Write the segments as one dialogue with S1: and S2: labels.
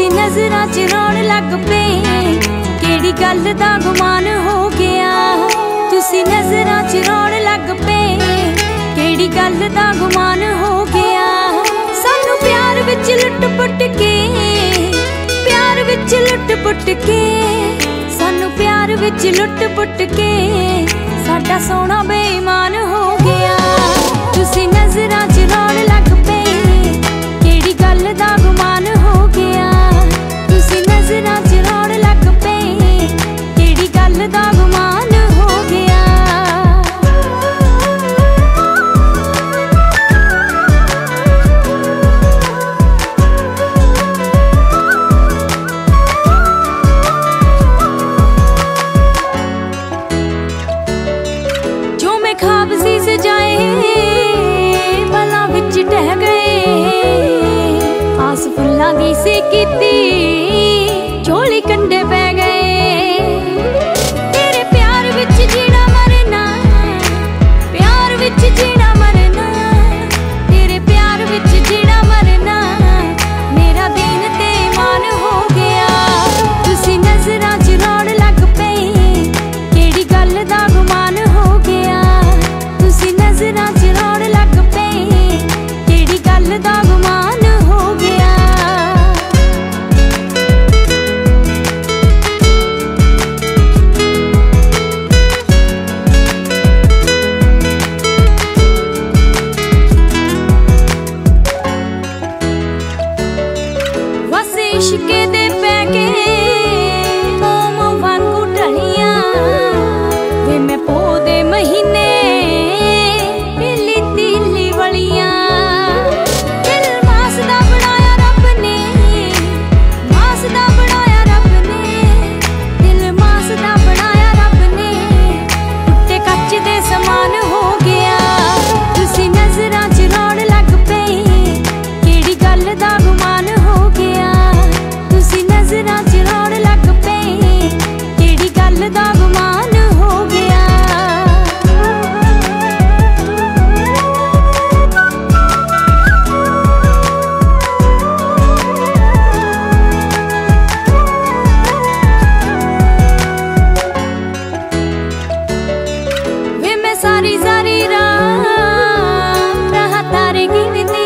S1: नजरां च रौण लग पे, केड़ी गल दा गुमान हो गया। तुसी नजरां च रौण लग पे, केड़ी गल दा गुमान हो गया। सानू प्यार विच लुट पुट के, प्यार विच लुट पुट के, सानू प्यार विच लुट पुट के साडा सोना बेईमान हो गया। तुसी नजरां च रौण लग पे, केड़ी गल दा गुमान हो गया। तुसी नजरां च रौण लग पे, केड़ी गल दा गुमान हो गया। जो मैं ख्वाब सी सजाए पलां विच ढह गए, आस फुल्लां दी सी कीती झोली कंडे पै गए। तेरे प्यार विच जीना मरना, प्यार विच जीना मरना, तेरे प्यार विच जीना मरना मेरा दीन ते ईमान हो गया। तुसी नजरां च रौण लग पे, केड़ी गल दा गुमान हो गया। तुसी नजरां च रौण लग पे, केड़ी गल दा गुमान हो गया। बस इश्के दे पैके मोम वांगू ढलियां, वे मैं पो दे महीने पीली तीली वलियां। दिल मास दा बनाया रब ने, मास दा बनाया रब ने, दिल मास दा बनाया रब ने, टुट्टे कच्च दे समान हो गया। तुसी नजरां च रौण लग पे, केड़ी गल दा गुमान हो गया। तुसी नजरां च रौण लग पे, केड़ी गल दा गुमान हो गया। वे मैं सारी सारी राह तारे गिनदी,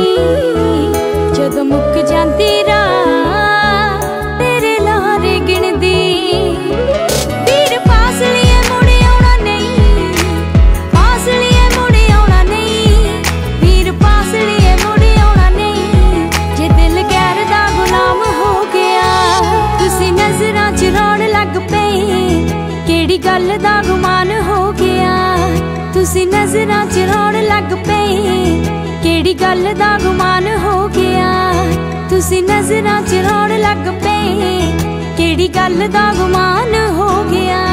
S1: जदों मुक जांदी राह तेरे लारे गिनदी। ਵੀਰ ਪਾਸ ਲਿਏ ਮੁੜ ਆਉਣਾ ਨਹੀਂ, ਪਾਸ ਲਿਏ ਮੁੜ ਆਉਣਾ ਨਹੀਂ, ਵੀਰ ਪਾਸ ਲਿਏ ਮੁੜ ਆਉਣਾ ਨਹੀਂ, ਜੇ ਦਿਲ ਗੈਰ ਦਾ ਗੁਲਾਮ ਹੋ ਗਿਆ। ਤੁਸੀ ਨਜ਼ਰਾਂ ਚ ਰੌਣ ਲੱਗ ਪਏ, केड़ी गल दा गुमान हो गया। तुसी नजरां च रौण लग पे, केड़ी गल दा गुमान हो गया। तुसी नजरां च रौण लग पे, केड़ी गल दा गुमान हो गया।